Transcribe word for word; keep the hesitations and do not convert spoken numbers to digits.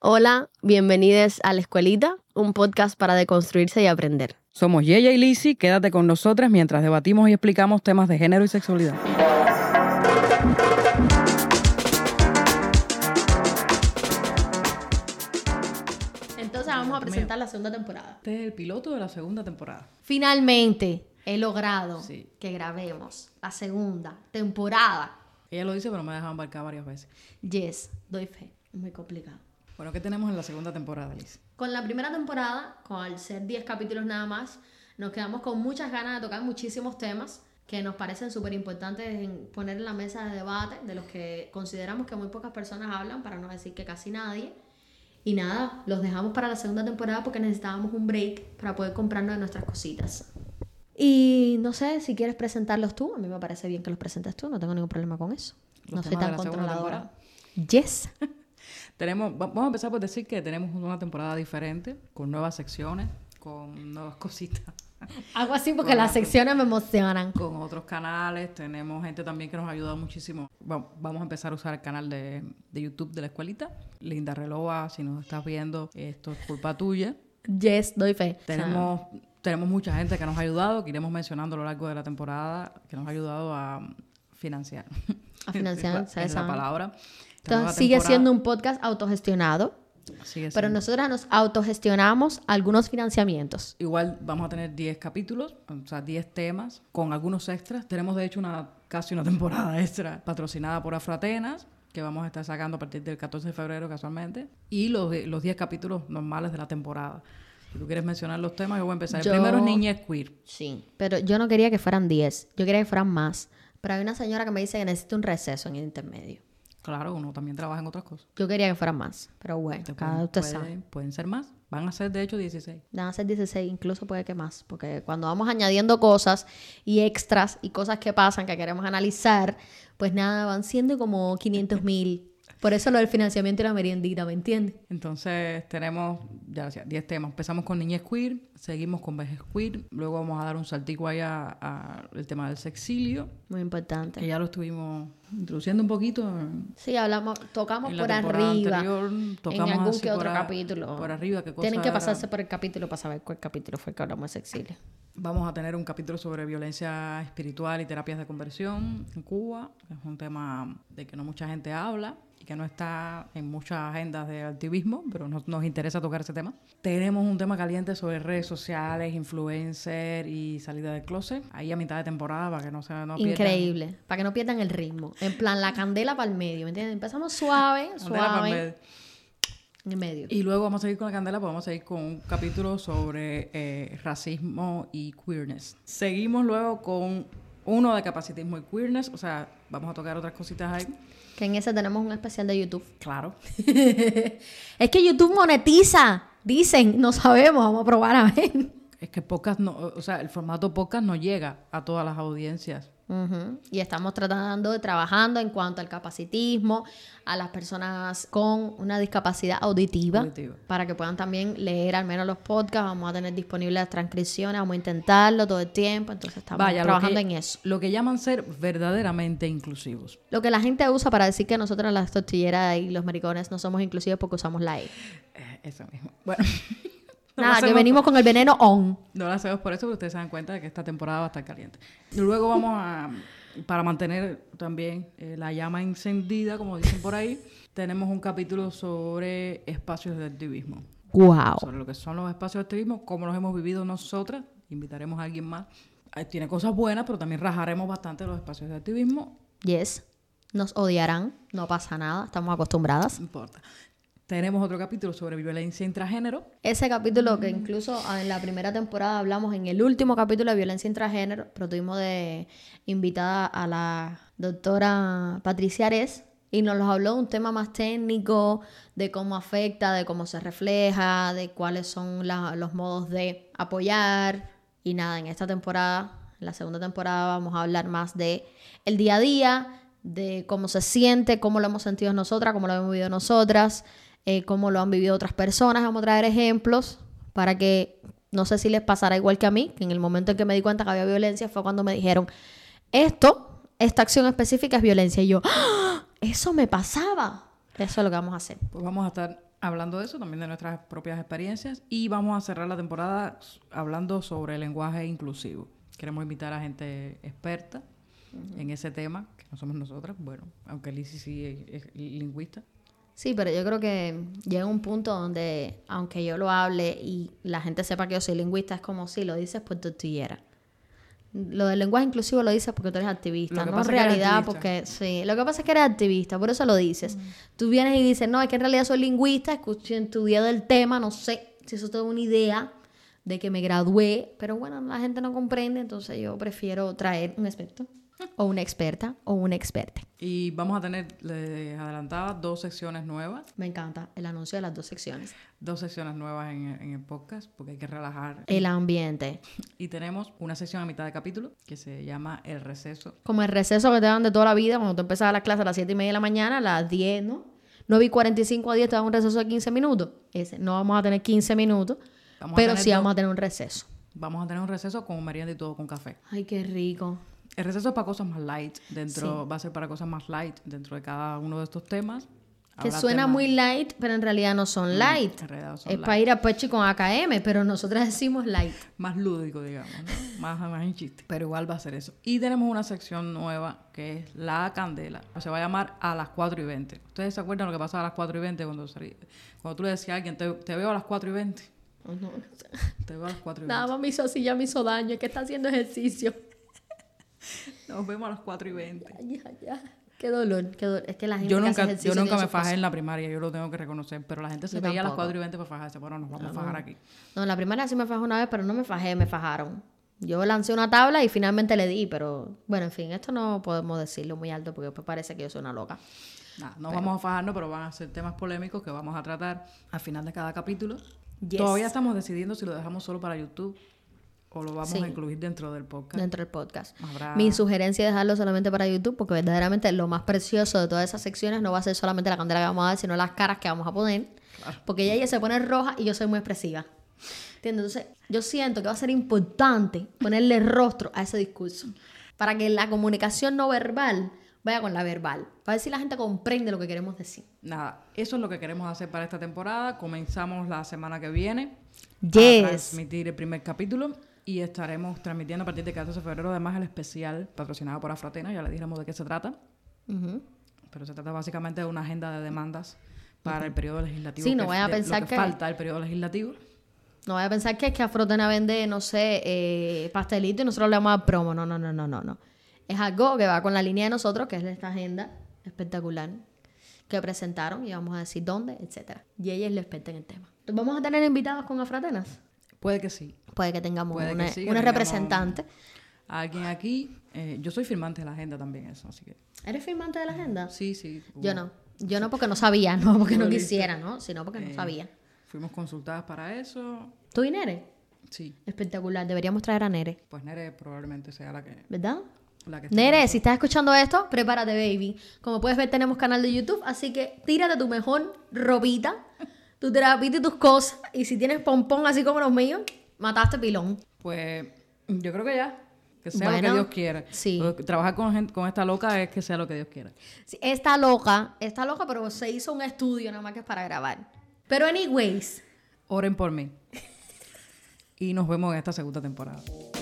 Hola, bienvenidos a La Escuelita, un podcast para deconstruirse y aprender. Somos Yeya y Lizzy, quédate con nosotras mientras debatimos y explicamos temas de género y sexualidad. Entonces vamos a presentar la segunda temporada. Este es el piloto de la segunda temporada. Finalmente he logrado Sí. que grabemos la segunda temporada. Ella lo dice, pero me ha dejado embarcar varias veces. Yes, doy fe, es muy complicado. Bueno, ¿qué tenemos en la segunda temporada, Liz? Con la primera temporada, con al ser diez capítulos nada más, nos quedamos con muchas ganas de tocar muchísimos temas que nos parecen súper importantes en poner en la mesa de debate, de los que consideramos que muy pocas personas hablan, para no decir que casi nadie. Y nada, los dejamos para la segunda temporada porque necesitábamos un break para poder comprarnos de nuestras cositas. Y no sé si quieres presentarlos tú. A mí me parece bien que los presentes tú, no tengo ningún problema con eso. Los No soy temas tan de la segunda controladora. Yes. Tenemos, vamos a empezar por decir que tenemos una temporada diferente, con nuevas secciones, con nuevas cositas. Hago así porque Con las otro- secciones me emocionan. Con otros canales, tenemos gente también que nos ha ayudado muchísimo. Va- Vamos a empezar a usar el canal de, de YouTube de La Escuelita. Linda Relova, si nos estás viendo, esto es culpa tuya. Yes, doy fe. Tenemos, tenemos mucha gente que nos ha ayudado, que iremos mencionando a lo largo de la temporada, que nos ha ayudado a financiar. A financiar, Esa es esa. la palabra. Esta nueva Entonces sigue temporada siendo un podcast autogestionado, sigue pero siendo. nosotras nos autogestionamos algunos financiamientos. Igual vamos a tener diez capítulos, o sea, diez temas, con algunos extras. Tenemos, de hecho, una casi una temporada extra patrocinada por Afroatenas, que vamos a estar sacando a partir del catorce de febrero casualmente. Y los, los diez capítulos normales de la temporada. Si tú quieres mencionar los temas, yo voy a empezar. Yo- El primero es niñez queer. Sí. Pero yo no quería que fueran diez, yo quería que fueran más. Pero hay una señora que me dice que necesita un receso en el intermedio. Claro, uno también trabaja en otras cosas. Yo quería que fueran más, pero bueno, Te cada pueden, usted pueden- sabe. pueden ser más. Van a ser, de hecho, dieciséis. Van a ser dieciséis, incluso puede que más, porque cuando vamos añadiendo cosas y extras y cosas que pasan que queremos analizar, pues nada, van siendo como quinientos mil. Por eso lo del financiamiento y la meriendita, ¿me entiendes? Entonces tenemos, ya decía, diez temas. Empezamos con niñez queer, seguimos con vejez queer, luego vamos a dar un saltico ahí a- a el tema del sexilio, Muy que importante. ya lo estuvimos introduciendo un poquito en, Sí, hablamos, tocamos en la por temporada arriba. anterior, tocamos en algún así que otro por, a- capítulo. por arriba. Qué cosa Tienen que era. pasarse por el capítulo para saber cuál capítulo fue que hablamos de sexilio. Vamos a tener un capítulo sobre violencia espiritual y terapias de conversión en Cuba, que es un tema de que no mucha gente habla y que no está en muchas agendas de activismo, pero nos, nos interesa tocar ese tema. Tenemos un tema caliente sobre redes sociales, influencer y salida del closet, ahí a mitad de temporada para que no se no pierdan. Increíble. Para que no pierdan el ritmo. En plan, la candela para el medio, ¿me entiendes? Empezamos suave, Candela pa'l suave. medio. En el medio. Y luego vamos a seguir con la candela, pues vamos a seguir con un capítulo sobre eh, racismo y queerness. Seguimos luego con uno de capacitismo y queerness, o sea, vamos a tocar otras cositas ahí. Que en ese tenemos un especial de YouTube. Claro. Es que YouTube monetiza. Dicen, no sabemos, vamos a probar a ver. Es que podcast no, o sea, el formato podcast no llega a todas las audiencias. Ujú. Y estamos tratando de trabajando en cuanto al capacitismo, a las personas con una discapacidad auditiva, Auditiva. para que puedan también leer al menos los podcasts. Vamos a tener disponibles las transcripciones, vamos a intentarlo todo el tiempo, entonces estamos Vaya, lo trabajando que- en eso. Lo que llaman ser verdaderamente inclusivos. Lo que la gente usa para decir que nosotros las tortilleras y los maricones no somos inclusivos porque usamos la E. Eh, eso mismo. Bueno. no lo Nada, que hacemos venimos con el veneno on. por- No lo hacemos por eso, porque ustedes se dan cuenta de que esta temporada va a estar caliente. Y luego vamos a, para mantener también eh, la llama encendida, como dicen por ahí, tenemos un capítulo sobre espacios de activismo. Wow. Sobre lo que son los espacios de activismo, cómo los hemos vivido nosotras. Invitaremos a alguien más. Eh, Tiene cosas buenas, pero también rajaremos bastante los espacios de activismo. Yes. Nos odiarán, no pasa nada, estamos acostumbradas. No importa. Tenemos otro capítulo sobre violencia intragénero. Ese capítulo que incluso en la primera temporada hablamos en el último capítulo de violencia intragénero, pero tuvimos de invitada a la doctora Patricia Ares y nos los habló de un tema más técnico, de cómo afecta, de cómo se refleja, de cuáles son la- los modos de apoyar. Y nada, en esta temporada, en la segunda temporada, vamos a hablar más de el día a día, de cómo se siente, cómo lo hemos sentido nosotras, cómo lo hemos vivido nosotras, eh, cómo lo han vivido otras personas. Vamos a traer ejemplos para que, no sé si les pasará igual que a mí, que en el momento en que me di cuenta que había violencia fue cuando me dijeron, esto, esta acción específica es violencia. Y yo, ¡ah! Eso me pasaba. Eso es lo que vamos a hacer. Pues vamos a estar hablando de eso, también de nuestras propias experiencias. Y vamos a cerrar la temporada hablando sobre el lenguaje inclusivo. Queremos invitar a gente experta uh-huh. en ese tema, que no somos nosotras. Bueno, aunque Lizzy sí es, es lingüista. Sí, pero yo creo que llega un punto donde, aunque yo lo hable y la gente sepa que yo soy lingüista, es como si lo dices por tortillera. Lo del lenguaje inclusivo lo dices porque tú eres activista, no en realidad porque... Sí, lo que pasa es que eres activista, por eso lo dices. Mm. Tú vienes y dices, no, es que en realidad soy lingüista, escuché en tu día del tema, no sé si eso te da una idea de que me gradué, pero bueno, la gente no comprende, entonces yo prefiero traer un experto. O una experta o un experta. Y vamos a tener, les adelantaba, dos secciones nuevas. Me encanta el anuncio de las dos secciones. Dos secciones nuevas en, en el podcast, porque hay que relajar el ambiente. Y tenemos una sección a mitad de capítulo que se llama El Receso. Como el receso que te dan de toda la vida, cuando tú empezabas la clase a las siete y media de la mañana, a las diez, ¿no? nueve y cuarenta y cinco a diez te dan un receso de quince minutos. Ese, no vamos a tener quince minutos, vamos pero sí dos, vamos a tener un receso. Vamos a tener un receso con merienda y todo con café. Ay, qué rico. El receso es para cosas más light, dentro sí. va a ser para cosas más light dentro de cada uno de estos temas. Que suena temas... muy light, pero en realidad no son light. En realidad son es light. Para ir a Pechi con A K M, pero nosotras decimos light. Más lúdico, digamos, ¿no? más, más en chiste. Pero igual va a ser eso. Y tenemos una sección nueva que es La Candela. Se va a llamar A las cuatro y veinte. ¿Ustedes se acuerdan lo que pasaba a las cuatro y veinte cuando, salí... cuando tú le decías a alguien, te, te veo a las cuatro y veinte? Oh, no. Te veo a las cuatro y veinte. Nada más mi sosilla me hizo daño, es que está haciendo ejercicio. Nos vemos a las cuatro y veinte. Ya, ya, ya. Qué dolor, qué dolor. Es que la gente yo que nunca, hace ejercicio yo nunca me fajé cosas. en la primaria, yo lo tengo que reconocer, pero la gente se yo veía tampoco. a las cuatro y veinte para fajarse. Bueno, nos vamos no, a fajar aquí. No, en la primaria sí me fajé una vez, pero no me fajé, me fajaron. Yo lancé una tabla y finalmente le di, pero bueno, en fin, esto no podemos decirlo muy alto porque después parece que yo soy una loca. Nah, no pero... vamos a fajarnos, pero van a ser temas polémicos que vamos a tratar al final de cada capítulo. Yes. Todavía estamos decidiendo si lo dejamos solo para YouTube o lo vamos sí. a incluir dentro del podcast. Dentro del podcast. Habrá... Mi sugerencia es dejarlo solamente para YouTube porque verdaderamente lo más precioso de todas esas secciones no va a ser solamente la candela que vamos a dar, sino las caras que vamos a poner. Claro. Porque ella, ella se pone roja y yo soy muy expresiva. ¿Entiendes? Entonces, yo siento que va a ser importante ponerle rostro a ese discurso para que la comunicación no verbal vaya con la verbal. Para ver si la gente comprende lo que queremos decir. Nada, eso es lo que queremos hacer para esta temporada. Comenzamos la semana que viene yes. a transmitir el primer capítulo. Y estaremos transmitiendo a partir de catorce de febrero, además, el especial patrocinado por Afrotena. Ya le dijimos de qué se trata. Uh-huh. Pero se trata básicamente de una agenda de demandas para uh-huh. el periodo legislativo. Sí, no que, vaya a pensar lo que, que... falta el periodo legislativo. No vaya a pensar que es que Afrotena vende, no sé, eh, pastelito y nosotros le vamos a dar promo. No, no, no, no, no, no. Es algo que va con la línea de nosotros, que es esta agenda espectacular que presentaron y vamos a decir dónde, etcétera. Y ella es la experta en el tema. Entonces, ¿vamos a tener invitados con Afrotenas? Puede que sí. Puede que tengamos Puede una, que sí, que una tengamos representante. A alguien aquí. Eh, yo soy firmante de la agenda también, eso, así que... ¿Eres firmante de la agenda? Sí, sí. Hubo... Yo no. Yo no porque no sabía, no porque no quisiera, ¿no? Sino porque eh, no sabía. Fuimos consultadas para eso. ¿Tú y Nere? Sí. Espectacular. Deberíamos traer a Nere. Pues Nere probablemente sea la que... ¿Verdad? La que Nere, si estás escuchando esto, prepárate, baby. Como puedes ver, tenemos canal de YouTube, así que tírate tu mejor ropita, tu terapita y tus cosas. Y si tienes pompón así como los míos, mataste pilón. Pues yo creo que ya. Que sea bueno, lo que Dios quiera. Sí. Trabajar con, gente, con esta loca es que sea lo que Dios quiera. Sí, está loca, está loca, pero se hizo un estudio nada más que es para grabar. Pero anyways. Oren por mí. Y nos vemos en esta segunda temporada.